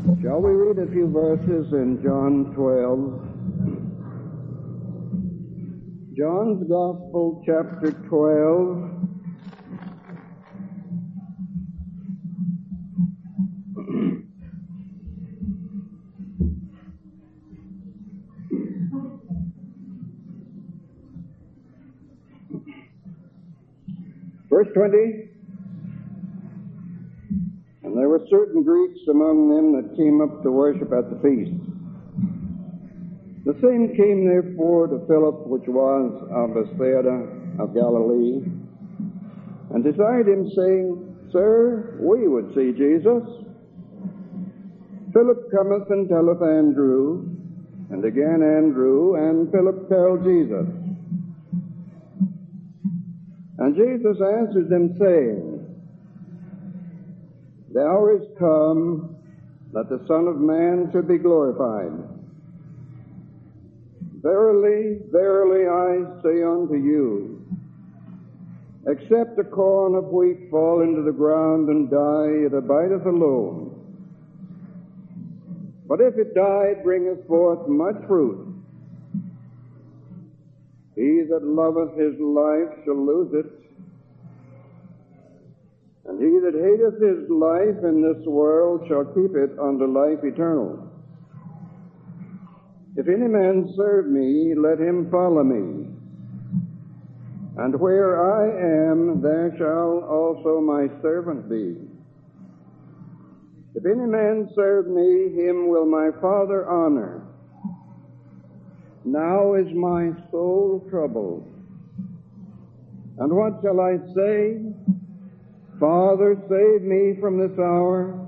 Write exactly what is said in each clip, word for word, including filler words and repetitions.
Shall we read a few verses in John twelve? John's Gospel, chapter twelve. Verse twenty. And there were certain Greeks among them that came up to worship at the feast. The same came therefore to Philip, which was of Bethsaida of Galilee, and desired him, saying, Sir, we would see Jesus. Philip cometh and telleth Andrew, and again Andrew and Philip tell Jesus. And Jesus answered them, saying, The hour is come that the Son of Man should be glorified. Verily, verily, I say unto you, except a corn of wheat fall into the ground and die, it abideth alone. But if it die, it bringeth forth much fruit. He that loveth his life shall lose it, and he that hateth his life in this world shall keep it unto life eternal. If any man serve me, let him follow me. And where I am, there shall also my servant be. If any man serve me, him will my Father honor. Now is my soul troubled. And what shall I say? Father, save me from this hour.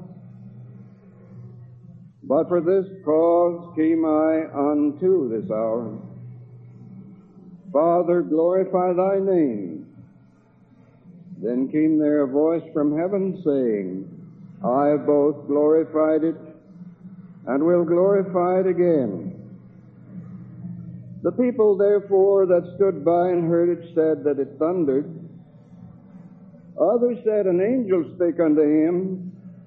But for this cause came I unto this hour. Father, glorify thy name. Then came there a voice from heaven, saying, I have both glorified it, and will glorify it again. The people therefore that stood by and heard it said that it thundered. Others said, An angel spake unto him.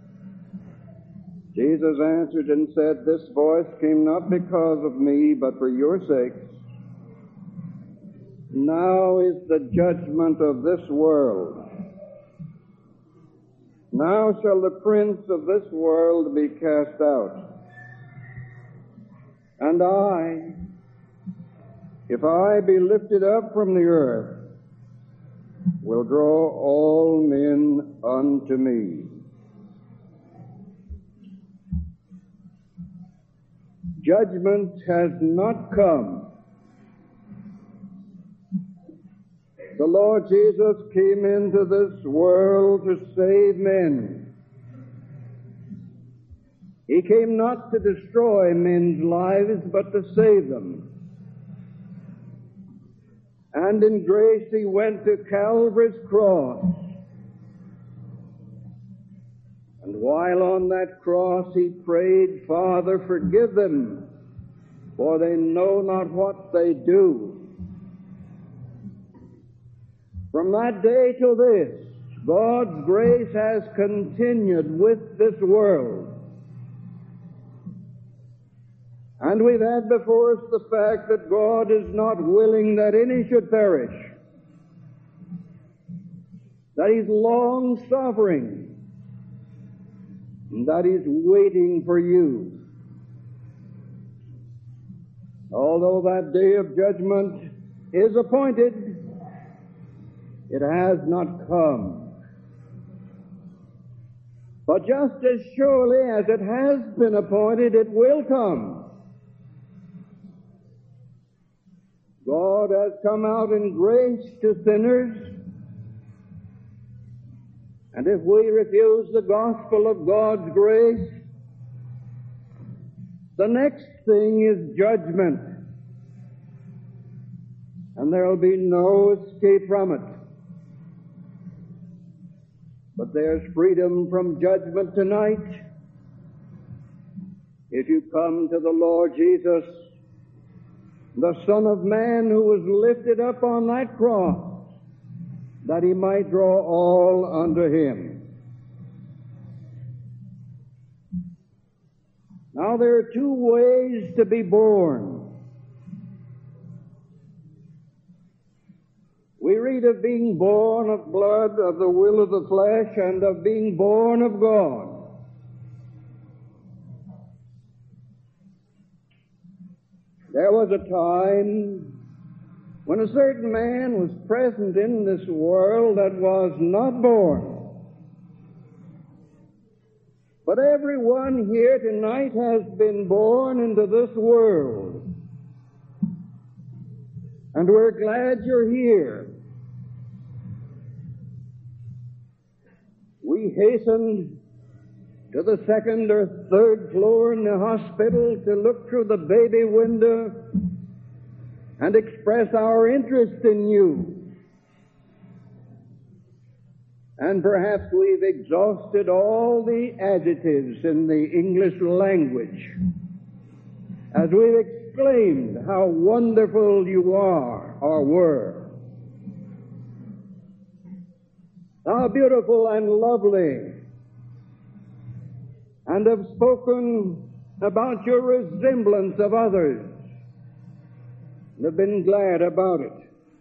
Jesus answered and said, This voice came not because of me, but for your sakes. Now is the judgment of this world. Now shall the prince of this world be cast out. And I, if I be lifted up from the earth, will draw all men unto me. Judgment has not come. The Lord Jesus came into this world to save men. He came not to destroy men's lives, but to save them. And in grace he went to Calvary's cross. And while on that cross he prayed, Father, forgive them, for they know not what they do. From that day till this, God's grace has continued with this world. And we've had before us the fact that God is not willing that any should perish, that he's long-suffering, and that he's waiting for you. Although that day of judgment is appointed, it has not come. But just as surely as it has been appointed, it will come. God has come out in grace to sinners, and if we refuse the gospel of God's grace, the next thing is judgment, and there will be no escape from it. But there's freedom from judgment tonight if you come to the Lord Jesus, the Son of Man, who was lifted up on that cross, that he might draw all unto him. Now, there are two ways to be born. We read of being born of blood, of the will of the flesh, and of being born of God. There was a time when a certain man was present in this world that was not born. But everyone here tonight has been born into this world. And we're glad you're here. We hastened to the second or third floor in the hospital to look through the baby window and express our interest in you. And perhaps we've exhausted all the adjectives in the English language as we've exclaimed how wonderful you are or were, how beautiful and lovely, and have spoken about your resemblance of others and have been glad about it.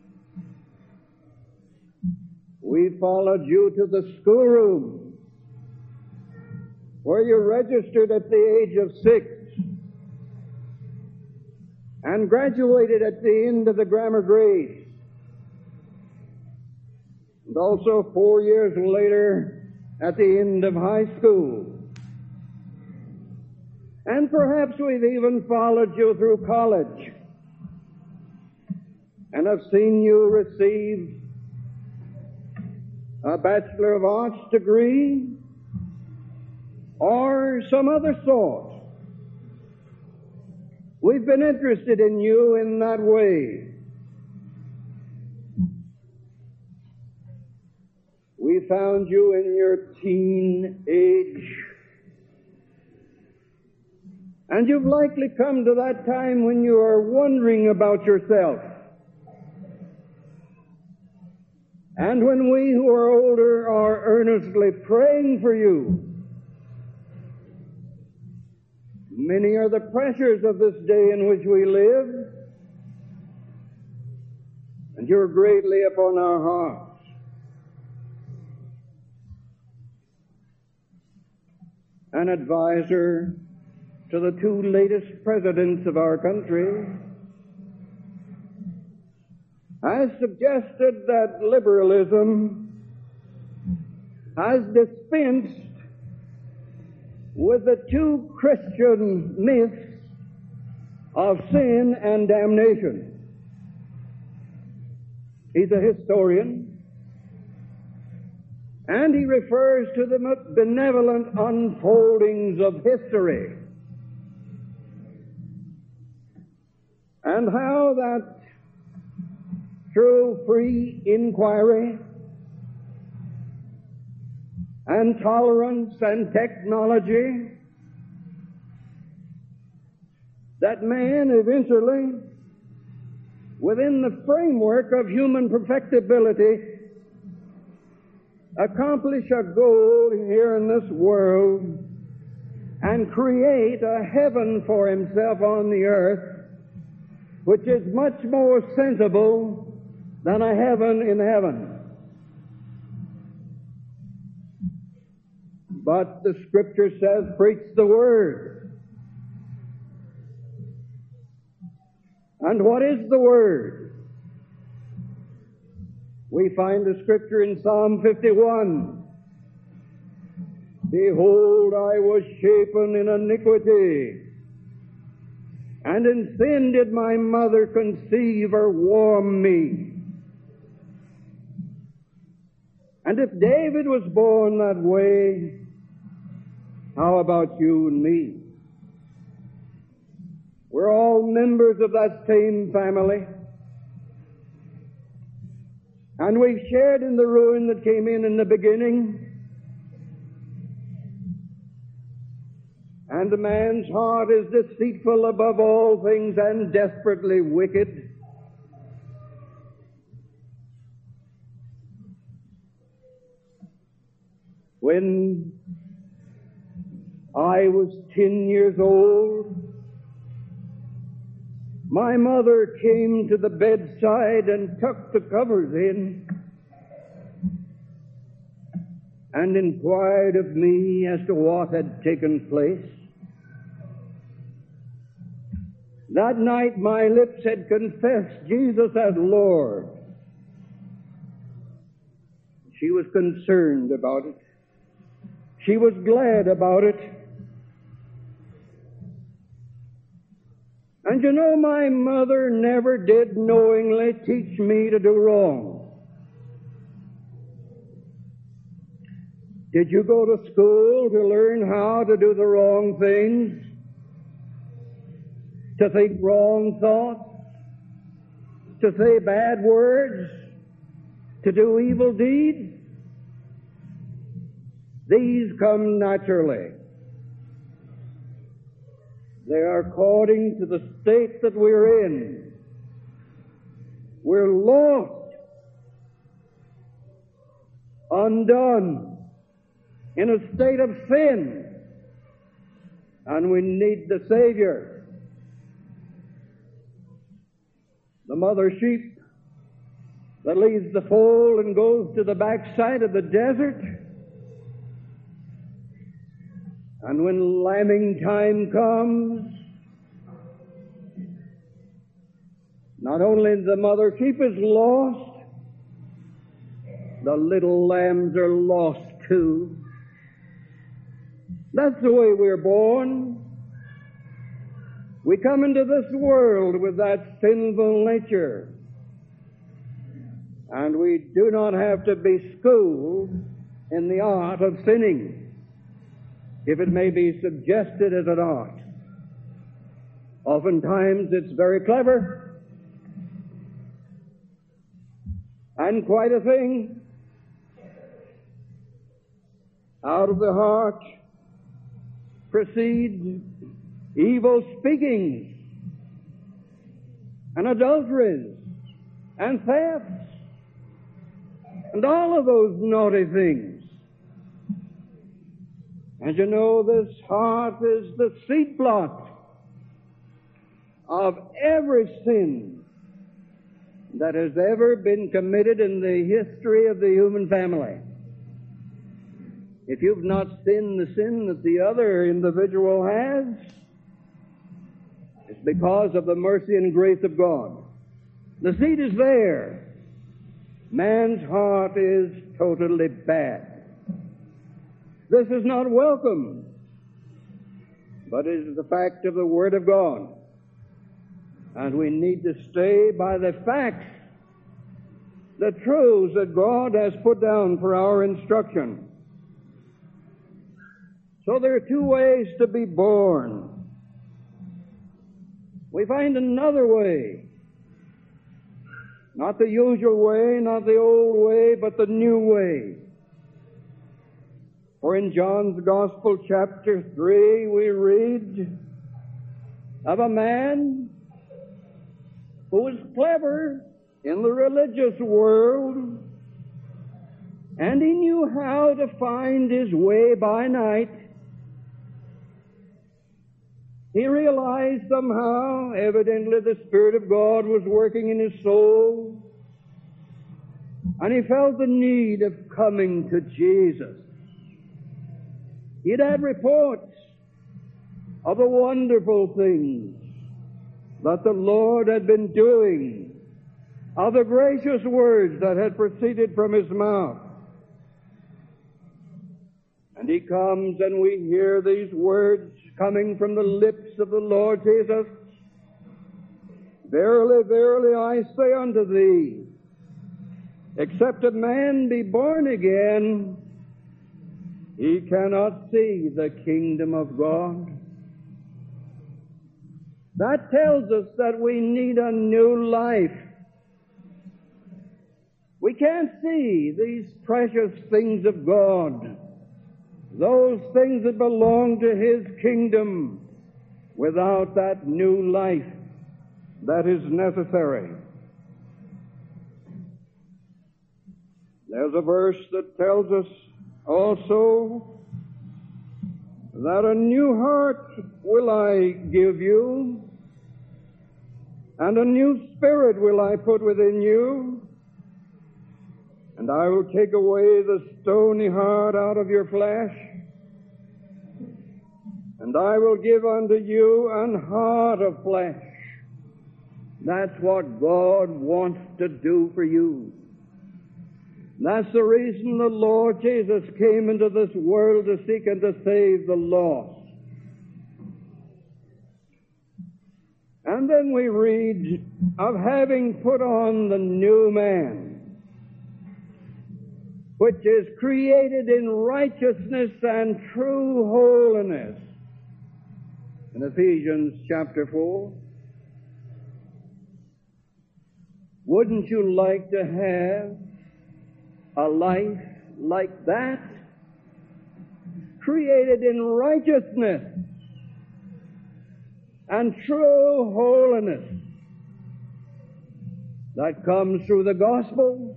We followed you to the schoolroom where you registered at the age of six and graduated at the end of the grammar grade. And also four years later at the end of high school. And perhaps we've even followed you through college and have seen you receive a Bachelor of Arts degree or some other sort. We've been interested in you in that way. We found you in your teen age, and you've likely come to that time when you are wondering about yourself. And when we who are older are earnestly praying for you. Many are the pressures of this day in which we live, and you're greatly upon our hearts. An advisor to the two latest presidents of our country has suggested that liberalism has dispensed with the two Christian myths of sin and damnation. He's a historian, and he refers to the benevolent unfoldings of history and how that through free inquiry and tolerance and technology, that man eventually, within the framework of human perfectibility, accomplish a goal here in this world and create a heaven for himself on the earth, which is much more sensible than a heaven in heaven. But the Scripture says, preach the Word. And what is the Word? We find the Scripture in Psalm fifty-one. Behold, I was shapen in iniquity, and in sin did my mother conceive or warm me. And if David was born that way, how about you and me? We're all members of that same family. And we've shared in the ruin that came in in the beginning. And a man's heart is deceitful above all things and desperately wicked. When I was ten years old. My mother came to the bedside and tucked the covers in and inquired of me as to what had taken place. That night my lips had confessed Jesus as Lord. She was concerned about it. She was glad about it. And you know, my mother never did knowingly teach me to do wrong. Did you go to school to learn how to do the wrong things? To think wrong thoughts? To say bad words? To do evil deeds? These come naturally. They are according to the state that we're in. We're lost, undone, in a state of sin, and we need the Savior. The mother sheep that leaves the fold and goes to the backside of the desert, and when lambing time comes, not only the mother sheep is lost, the little lambs are lost too. That's the way we're born. We come into this world with that sinful nature, and we do not have to be schooled in the art of sinning, if it may be suggested as an art. Oftentimes it's very clever and quite a thing. Out of the heart proceed evil speakings and adulteries and thefts and all of those naughty things. And you know, this heart is the seed plot of every sin that has ever been committed in the history of the human family. If you've not sinned the sin that the other individual has, it's because of the mercy and grace of God. The seed is there. Man's heart is totally bad. This is not welcome, but it is the fact of the Word of God. And we need to stay by the facts, the truths that God has put down for our instruction. So there are two ways to be born. We find another way. Not the usual way, not the old way, but the new way. For in John's Gospel, chapter three, we read of a man who was clever in the religious world, and he knew how to find his way by night. He realized somehow, evidently, the Spirit of God was working in his soul, and he felt the need of coming to Jesus. He'd had reports of the wonderful things that the Lord had been doing, of the gracious words that had proceeded from his mouth. And he comes, and we hear these words coming from the lips of the Lord Jesus. Verily, verily, I say unto thee, except a man be born again, he cannot see the kingdom of God. That tells us that we need a new life. We can't see these precious things of God, those things that belong to His kingdom, without that new life that is necessary. There's a verse that tells us also that a new heart will I give you, and a new spirit will I put within you, and I will take away the stony heart out of your flesh, and I will give unto you an heart of flesh. That's what God wants to do for you. That's the reason the Lord Jesus came into this world, to seek and to save the lost. And then we read of having put on the new man, which is created in righteousness and true holiness, in Ephesians chapter four. Wouldn't you like to have a life like that? Created in righteousness and true holiness. That comes through the gospel.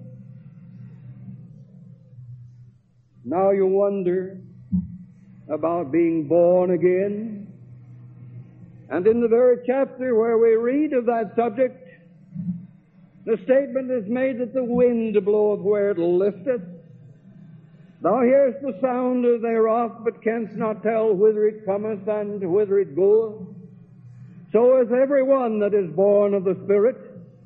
Now you wonder about being born again. And in the very chapter where we read of that subject, the statement is made that the wind bloweth where it listeth. Thou hearest the sound thereof, but canst not tell whither it cometh and whither it goeth. So is every one that is born of the Spirit.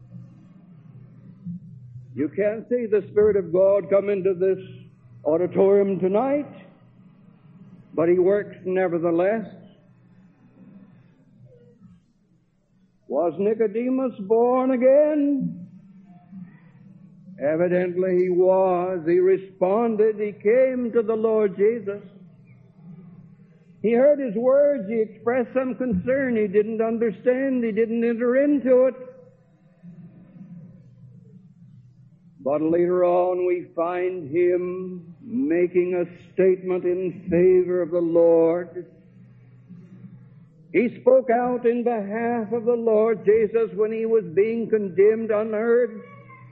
You can't see the Spirit of God come into this auditorium tonight, but He works nevertheless. Was Nicodemus born again? Evidently he was. He responded. He came to the Lord Jesus. He heard His words. He expressed some concern. He didn't understand. He didn't enter into it. But later on we find him making a statement in favor of the Lord. He spoke out in behalf of the Lord Jesus when He was being condemned on earth.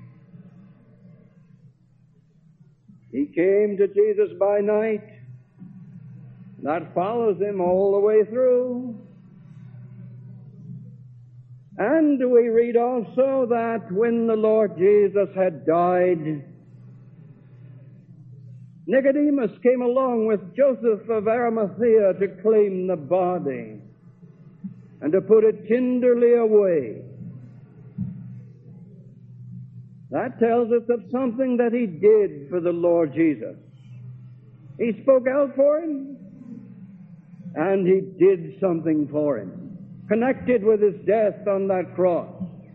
He came to Jesus by night. That follows Him all the way through. And we read also that when the Lord Jesus had died, Nicodemus came along with Joseph of Arimathea to claim the body and to put it tenderly away. That tells us of something that he did for the Lord Jesus. He spoke out for Him, and He did something for Him, connected with His death on that cross.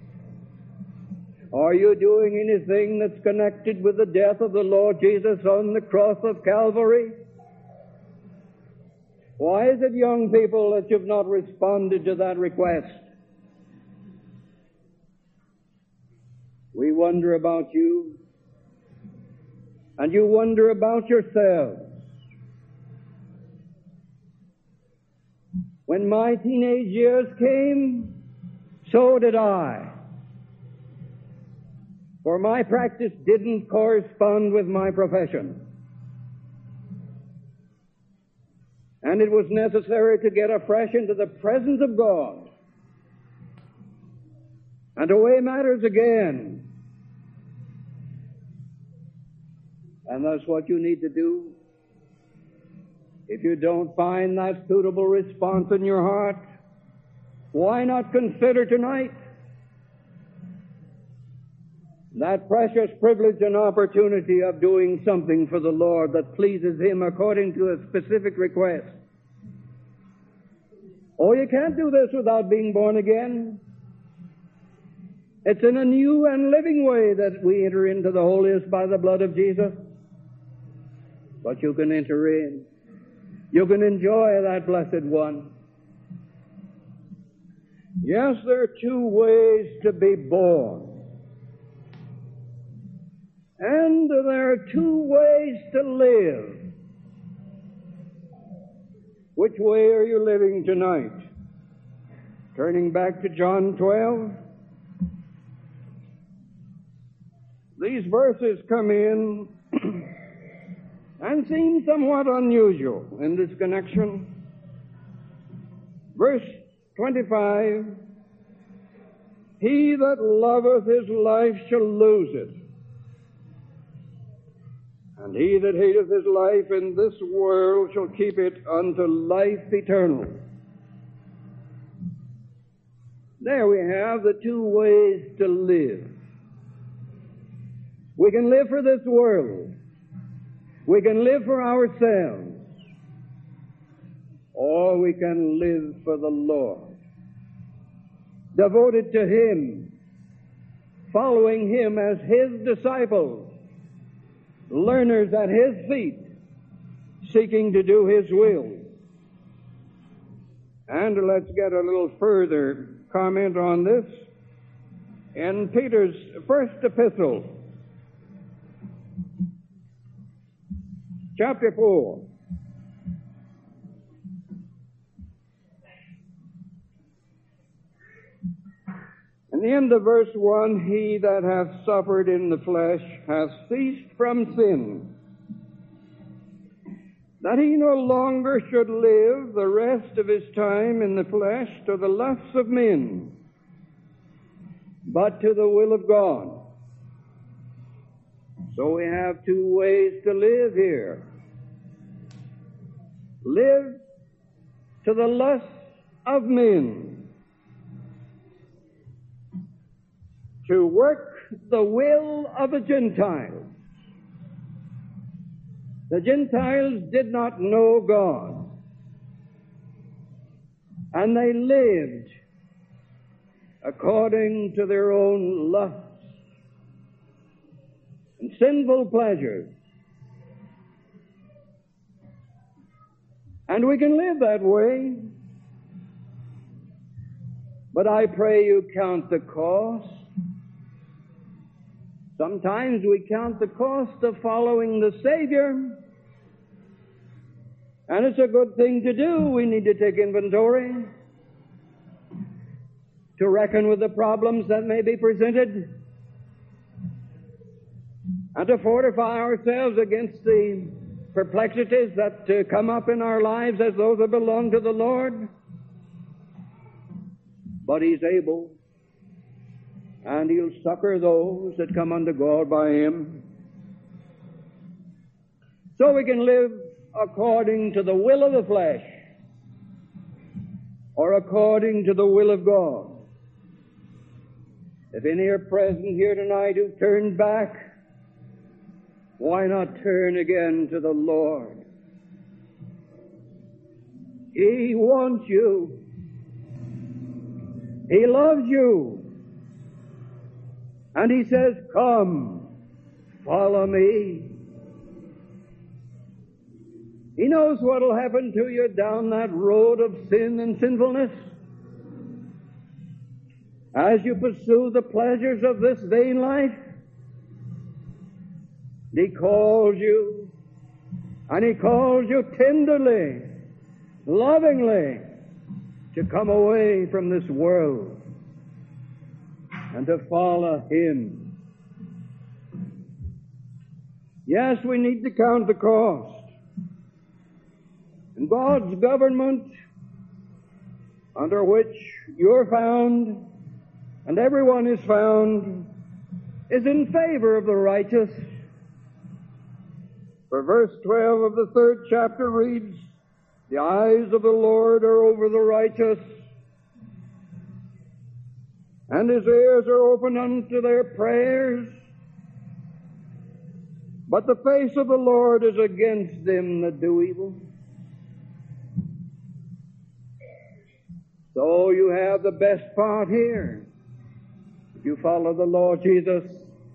Are you doing anything that's connected with the death of the Lord Jesus on the cross of Calvary? Why is it, young people, that you've not responded to that request? We wonder about you, and you wonder about yourselves. When my teenage years came, so did I. For my practice didn't correspond with my profession. And it was necessary to get afresh into the presence of God and to weigh matters again. And that's what you need to do. If you don't find that suitable response in your heart, why not consider tonight that precious privilege and opportunity of doing something for the Lord that pleases Him according to a specific request? Oh, you can't do this without being born again. It's in a new and living way that we enter into the holiest by the blood of Jesus. But you can enter in. You can enjoy that blessed one. Yes, there are two ways to be born. And there are two ways to live. Which way are you living tonight? Turning back to John twelve. These verses come in and seem somewhat unusual in this connection. Verse twenty-five, he that loveth his life shall lose it, and he that hateth his life in this world shall keep it unto life eternal. There we have the two ways to live. We can live for this world. We can live for ourselves. Or we can live for the Lord, devoted to Him, following Him as His disciples, learners at His feet, seeking to do His will. And let's get a little further comment on this in Peter's first epistle, chapter four. In the end of verse one, he that hath suffered in the flesh hath ceased from sin, that he no longer should live the rest of his time in the flesh to the lusts of men, but to the will of God. So we have two ways to live here. Live to the lusts of men, to work the will of the Gentiles. The Gentiles did not know God, and they lived according to their own lusts and sinful pleasures. And we can live that way, but I pray you count the cost. Sometimes we count the cost of following the Savior, and it's a good thing to do. We need to take inventory, to reckon with the problems that may be presented, and to fortify ourselves against the perplexities that uh, come up in our lives as those that belong to the Lord. But He's able, and He'll succor those that come unto God by Him. So we can live according to the will of the flesh, or according to the will of God. If any are present here tonight who turned back, why not turn again to the Lord? He wants you. He loves you. And He says, come, follow me. He knows what will happen to you down that road of sin and sinfulness. As you pursue the pleasures of this vain life, He calls you, and He calls you tenderly, lovingly, to come away from this world and to follow Him. Yes, we need to count the cost. And God's government, under which you're found, and everyone is found, is in favor of the righteous. For verse twelve of the third chapter reads, the eyes of the Lord are over the righteous, and His ears are open unto their prayers. But the face of the Lord is against them that do evil. So you have the best part here. If you follow the Lord Jesus,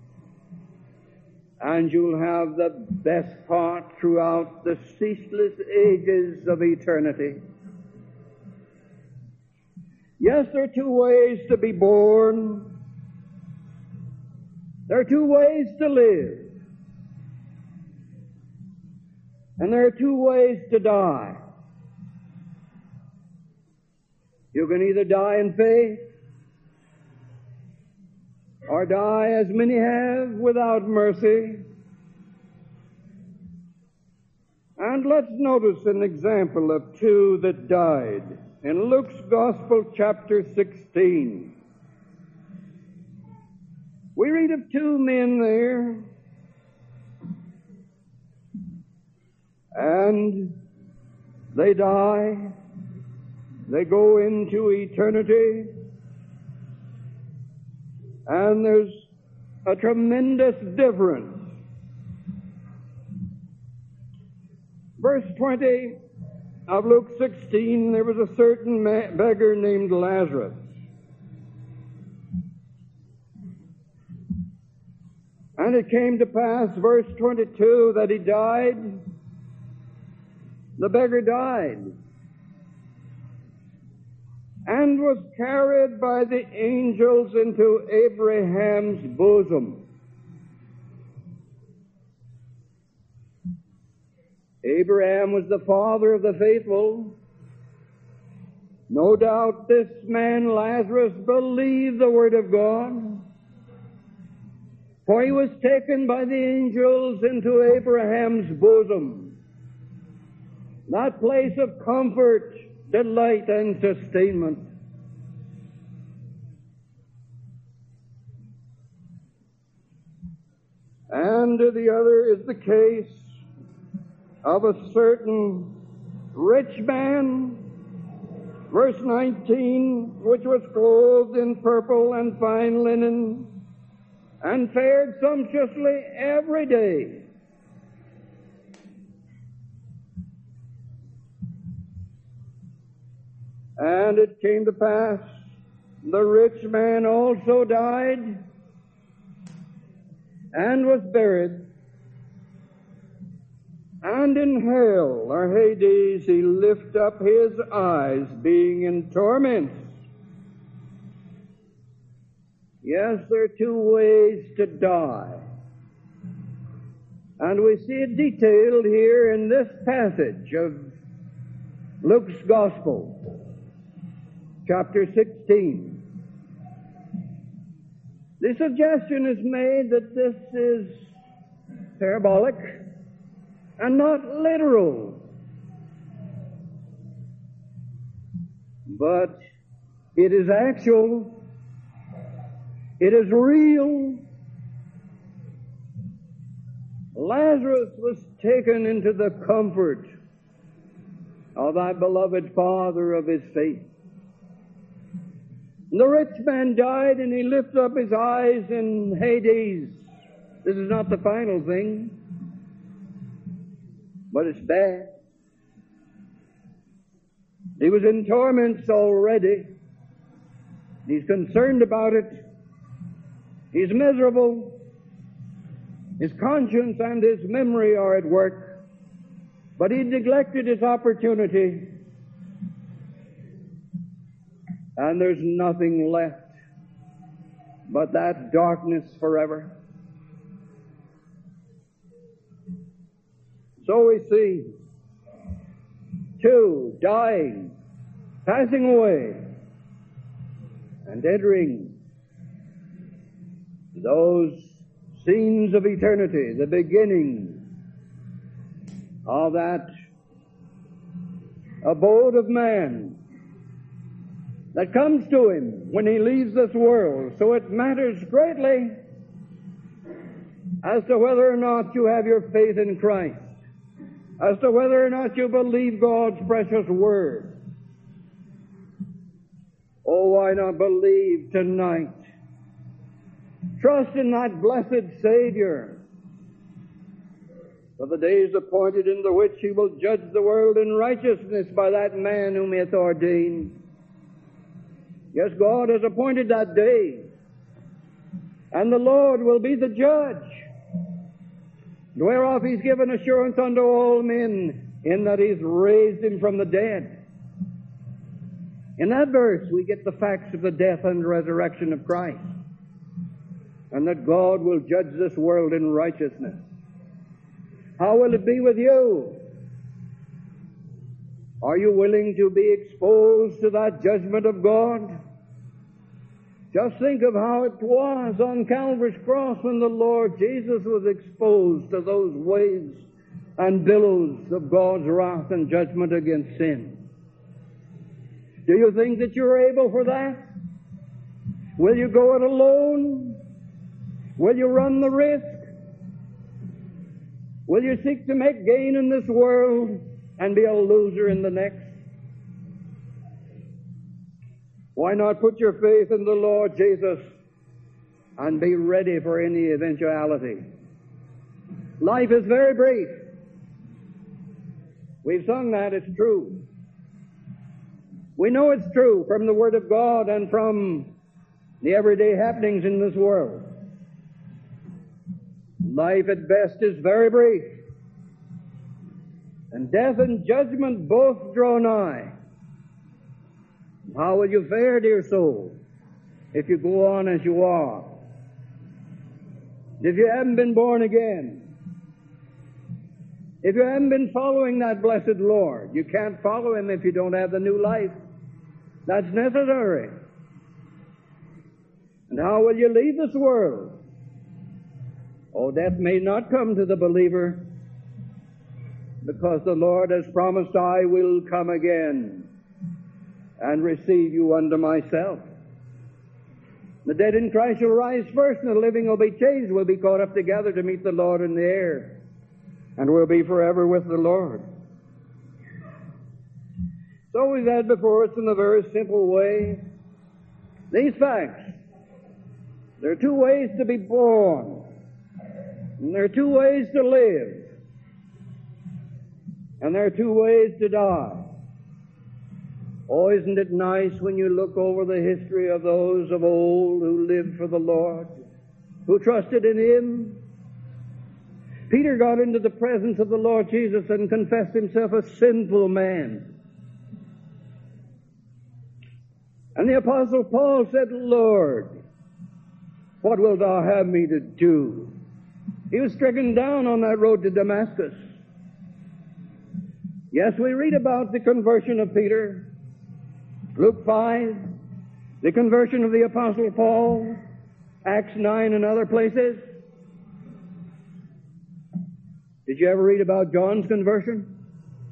and you'll have the best part throughout the ceaseless ages of eternity. Yes, there are two ways to be born. There are two ways to live. And there are two ways to die. You can either die in faith, or die, as many have, without mercy. And let's notice an example of two that died in Luke's Gospel, chapter sixteen. We read of two men there, and they die. They go into eternity, and there's a tremendous difference. Verse twenty of Luke sixteen, there was a certain beggar named Lazarus. And it came to pass, verse twenty-two, that he died. The beggar died and was carried by the angels into Abraham's bosom. Abraham was the father of the faithful. No doubt this man Lazarus believed the word of God, for he was taken by the angels into Abraham's bosom, that place of comfort, delight, and sustainment. And the other is the case of a certain rich man, verse nineteen, which was clothed in purple and fine linen, and fared sumptuously every day. And it came to pass, the rich man also died and was buried. And in hell, or Hades, he lift up his eyes, being in torments. Yes, there are two ways to die. And we see it detailed here in this passage of Luke's Gospel, chapter sixteen. The suggestion is made that this is parabolic and not literal, but it is actual, it is real. Lazarus was taken into the comfort of thy beloved Father of his faith. The rich man died, and he lifted up his eyes in Hades. This is not the final thing, but it's bad. He was in torments already. He's concerned about it. He's miserable. His conscience and his memory are at work, but he neglected his opportunity, and there's nothing left but that darkness forever. So we see two dying, passing away, and entering those scenes of eternity, the beginning of that abode of man that comes to him when he leaves this world. So it matters greatly as to whether or not you have your faith in Christ, as to whether or not you believe God's precious word. Oh, why not believe tonight? Trust in that blessed Savior, for the day is appointed in the which he will judge the world in righteousness by that man whom he hath ordained. Yes, God has appointed that day, and the Lord will be the judge, whereof he's given assurance unto all men, in that he's raised him from the dead. In that verse we get the facts of the death and resurrection of Christ, and that God will judge this world in righteousness. How will it be with you? Are you willing to be exposed to that judgment of God? Just think of how it was on Calvary's cross when the Lord Jesus was exposed to those waves and billows of God's wrath and judgment against sin. Do you think that you're able for that? Will you go it alone? Will you run the risk? Will you seek to make gain in this world and be a loser in the next? Why not put your faith in the Lord Jesus and be ready for any eventuality? Life is very brief. We've sung that, it's true. We know it's true from the Word of God and from the everyday happenings in this world. Life at best is very brief, and death and judgment both draw nigh. How will you fare, dear soul, if you go on as you are? If you haven't been born again, if you haven't been following that blessed Lord, you can't follow Him if you don't have the new life. That's necessary. And how will you leave this world? Oh, death may not come to the believer, because the Lord has promised, I will come again and receive you unto myself. The dead in Christ shall rise first, and the living will be changed, will be caught up together to meet the Lord in the air, and will be forever with the Lord. So we've had before us in a very simple way these facts. There are two ways to be born, and there are two ways to live, and there are two ways to die. Oh, isn't it nice when you look over the history of those of old who lived for the Lord, who trusted in Him? Peter got into the presence of the Lord Jesus and confessed himself a sinful man. And the Apostle Paul said, Lord, what wilt thou have me to do? He was stricken down on that road to Damascus. Yes, we read about the conversion of Peter, Luke five, the conversion of the Apostle Paul, Acts nine, and other places. Did you ever read about John's conversion?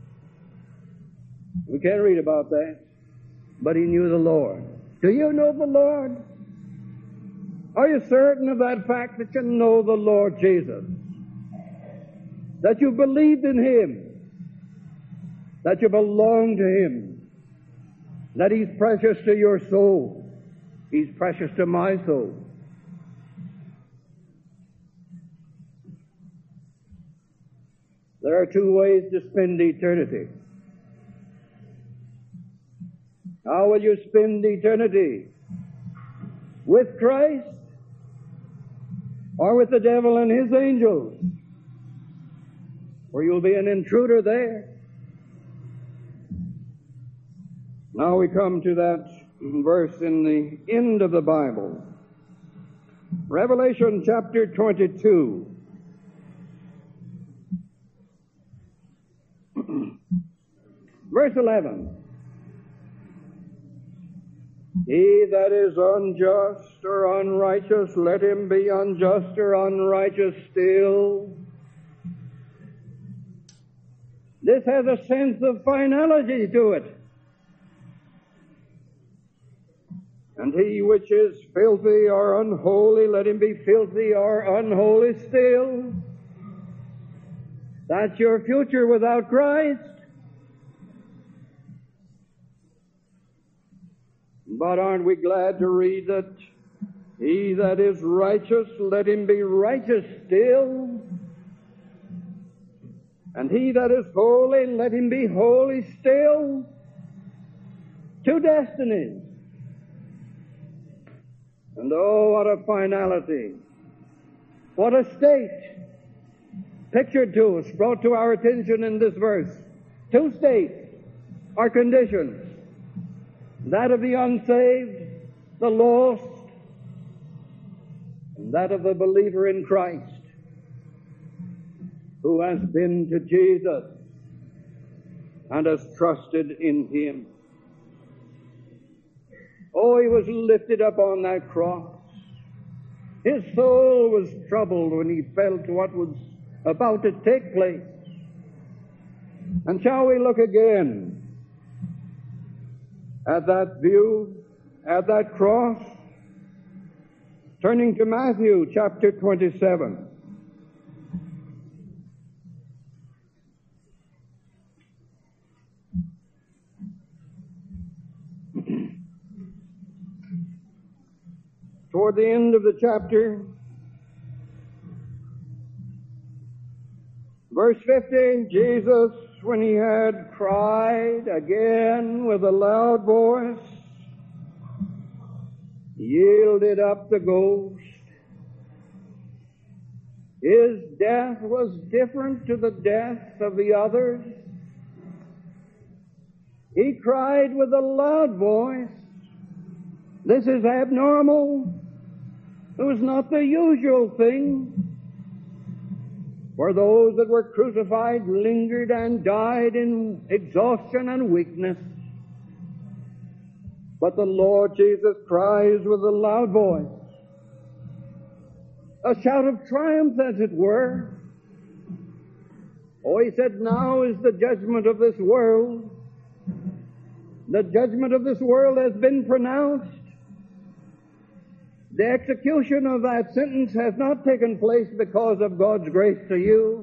We can't read about that. But he knew the Lord. Do you know the Lord? Are you certain of that fact, that you know the Lord Jesus? That you believed in Him? That you belong to Him? That He's precious to your soul? He's precious to my soul. There are two ways to spend eternity. How will you spend eternity? With Christ, or with the devil and his angels? Or you'll be an intruder there. Now we come to that verse in the end of the Bible. Revelation chapter twenty-two. Verse eleven. He that is unjust or unrighteous, let him be unjust or unrighteous still. This has a sense of finality to it. And he which is filthy or unholy, let him be filthy or unholy still. That's your future without Christ. But aren't we glad to read that he that is righteous, let him be righteous still? And he that is holy, let him be holy still? Two destinies. And oh, what a finality. What a state pictured to us, brought to our attention in this verse. Two states or conditions. That of the unsaved, the lost, and that of the believer in Christ, who has been to Jesus and has trusted in Him. Oh, He was lifted up on that cross. His soul was troubled when He felt what was about to take place. And shall we look again at that view, at that cross. Turning to Matthew chapter twenty-seven. Toward the end of the chapter, verse fifty, Jesus, when he had cried again with a loud voice, yielded up the ghost. His death was different to the death of the others. He cried with a loud voice. This is abnormal. It was not the usual thing. For those that were crucified lingered and died in exhaustion and weakness. But the Lord Jesus cries with a loud voice, a shout of triumph, as it were. Oh, he said, now is the judgment of this world. The judgment of this world has been pronounced. The execution of that sentence has not taken place because of God's grace to you,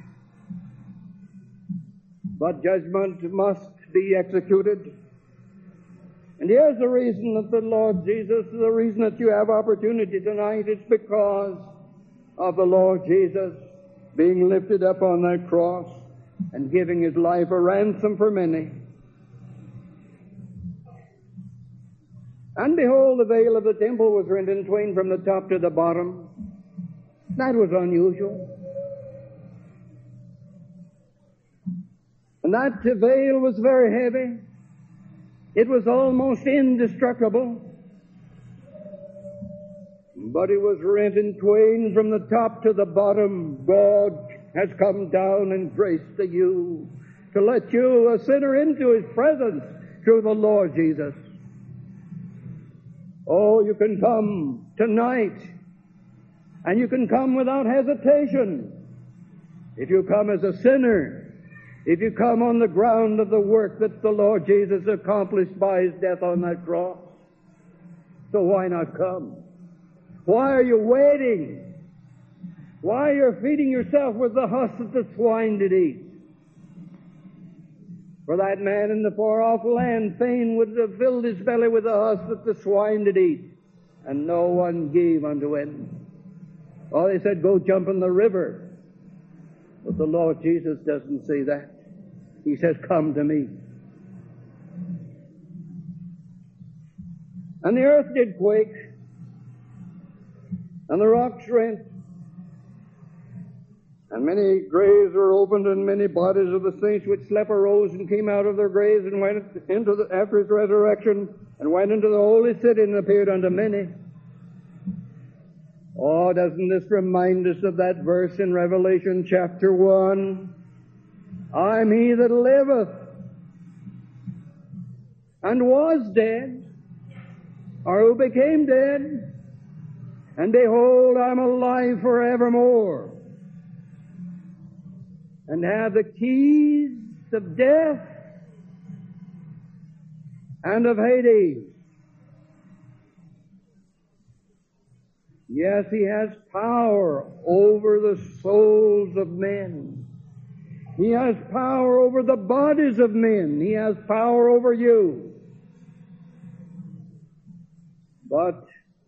but judgment must be executed. And here's the reason that the Lord Jesus, the reason that you have opportunity tonight, it's because of the Lord Jesus being lifted up on that cross and giving his life a ransom for many. And behold, the veil of the temple was rent in twain from the top to the bottom. That was unusual. And that veil was very heavy. It was almost indestructible. But it was rent in twain from the top to the bottom. God has come down in grace to you to let you, a sinner, into his presence through the Lord Jesus. Oh, you can come tonight, and you can come without hesitation. If you come as a sinner, if you come on the ground of the work that the Lord Jesus accomplished by his death on that cross, so why not come? Why are you waiting? Why are you feeding yourself with the husk that the swine did eat? For that man in the far-off land fain would have filled his belly with the husk that the swine did eat, and no one gave unto him. Oh, they said, go jump in the river. But the Lord Jesus doesn't say that. He says, come to me. And the earth did quake, and the rocks rent, and many graves were opened, and many bodies of the saints which slept arose and came out of their graves and went into the, after his resurrection, and went into the holy city and appeared unto many. Oh, doesn't this remind us of that verse in Revelation chapter one? I'm he that liveth and was dead, or who became dead, and behold, I'm alive forevermore, and have the keys of death and of Hades. Yes, he has power over the souls of men. He has power over the bodies of men. He has power over you. But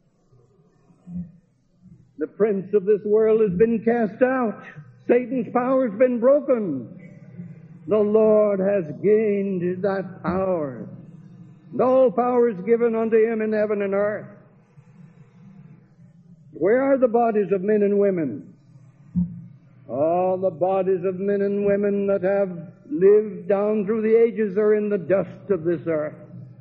the prince of this world has been cast out. Satan's power has been broken. The Lord has gained that power. And all power is given unto him in heaven and earth. Where are the bodies of men and women? All the bodies of men and women that have lived down through the ages are in the dust of this earth.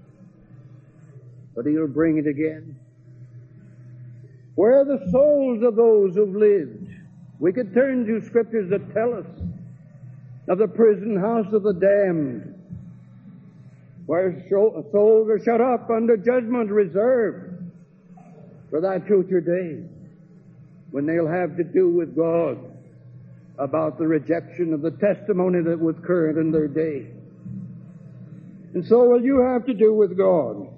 But he'll bring it again. Where are the souls of those who've lived? We could turn to scriptures that tell us of the prison house of the damned, where souls are shut up under judgment reserved for that future day when they'll have to do with God about the rejection of the testimony that was current in their day. And so will you have to do with God.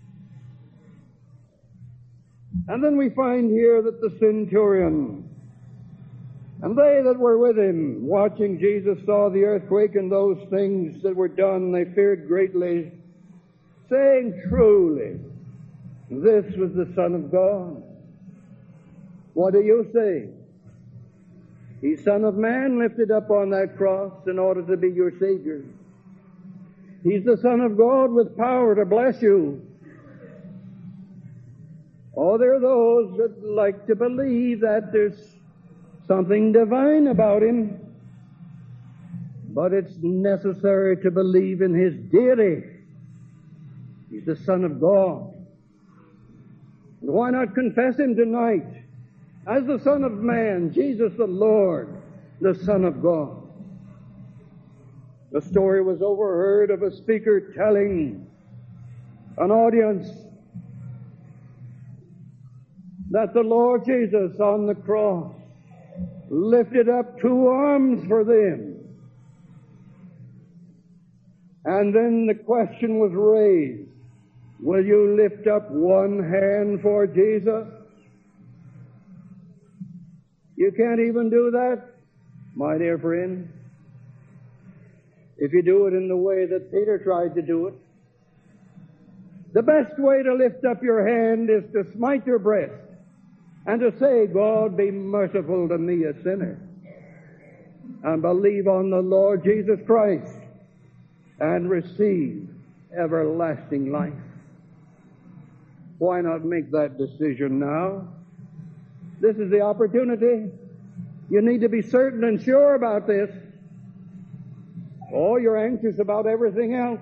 And then we find here that the centurion and they that were with him, watching Jesus, saw the earthquake and those things that were done. They feared greatly, saying, truly, this was the Son of God. What do you say? He's Son of Man, lifted up on that cross in order to be your Savior. He's the Son of God with power to bless you. Oh, there are those that like to believe that there's something divine about him, but it's necessary to believe in his deity. He's the Son of God. And why not confess him tonight as the Son of Man, Jesus the Lord, the Son of God? The story was overheard of a speaker telling an audience that the Lord Jesus on the cross lifted up two arms for them. And then the question was raised, will you lift up one hand for Jesus? You can't even do that, my dear friend. If you do it in the way that Peter tried to do it, the best way to lift up your hand is to smite your breast and to say, God, be merciful to me, a sinner, and believe on the Lord Jesus Christ and receive everlasting life. Why not make that decision now? This is the opportunity. You need to be certain and sure about this. Oh, you're anxious about everything else.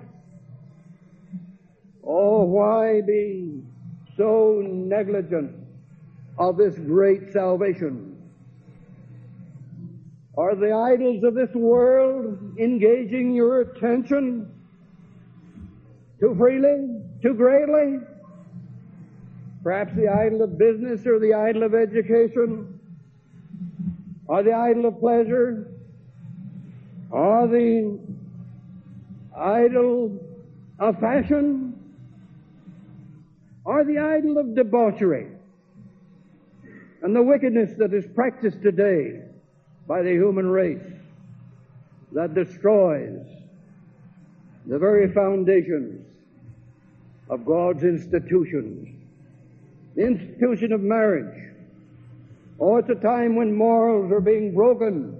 Oh, why be so negligent of this great salvation? Are the idols of this world engaging your attention too freely, too greatly? Perhaps the idol of business or the idol of education or the idol of pleasure or the idol of fashion or the idol of debauchery and the wickedness that is practiced today by the human race that destroys the very foundations of God's institutions. The institution of marriage. Oh, it's a time when morals are being broken.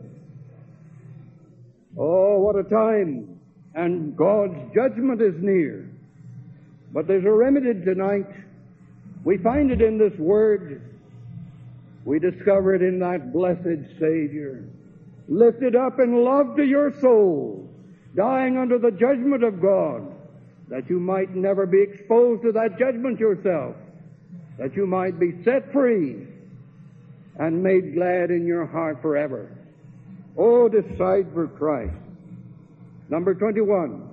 Oh, what a time. And God's judgment is near. But there's a remedy tonight. We find it in this Word. We discover it in that blessed Savior, lifted up in love to your soul, dying under the judgment of God, that you might never be exposed to that judgment yourself, that you might be set free and made glad in your heart forever. Oh, decide for Christ. Number twenty-one.